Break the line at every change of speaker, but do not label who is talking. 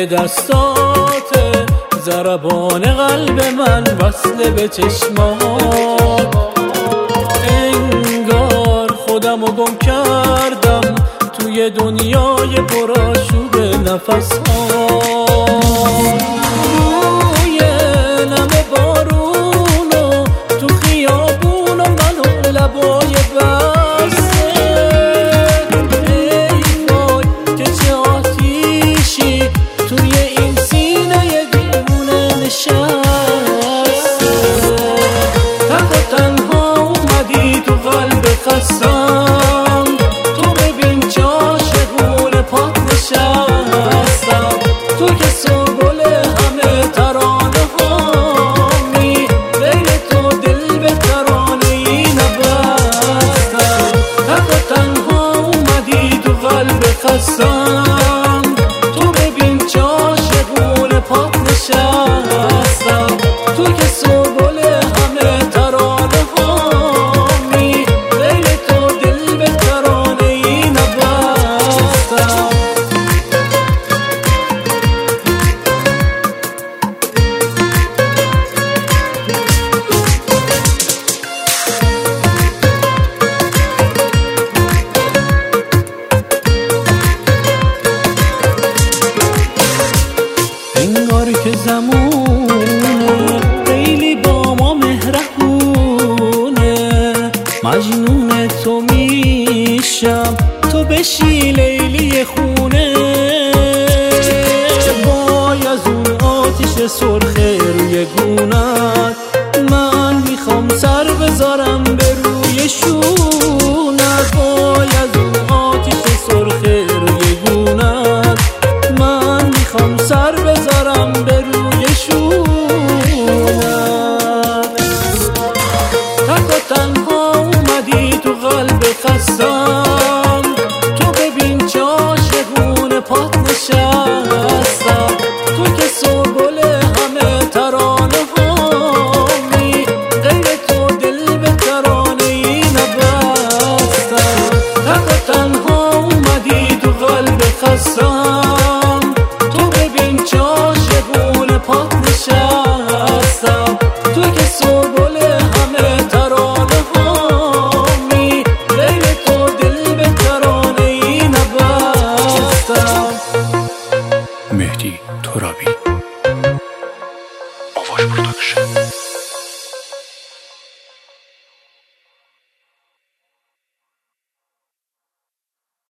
صدای دستاته، ضربان قلب من وصله به چشمات. انگار خودمو گم کردم توی دنیای پرآشوب نفس‌ها. روی نم بارونو تو خیابون و منو لبای بسته، ای وای که چه آتیشی توی این سینه دیوونه نشسته. تک و تنها اومدی تو قلب خستم، تو ببین چه عاشقونه پات نشستم. تو که سنبل همه ترانه هامی، غیر تو دل به ترانه ای نبستم. تک و تنها اومدی تو قلب خستم، تو ببین چه عاشقونه پات نشستم. تو که سنبل همه ترانه هامی، غیر تو دل به ترانه ای نبستم. انگار که زمونه خیلی با ما مهربونه، مجنون تو میشم تو بشی لیلی خونه. وای از اون آتیش سرخ روی گونت، من میخوام سر بذارم به روی شونت. وای از اون آتیش سرخ روی گونت، من میخوام سر بذارم به روی شونت. تک و تنها اومدی تو قلب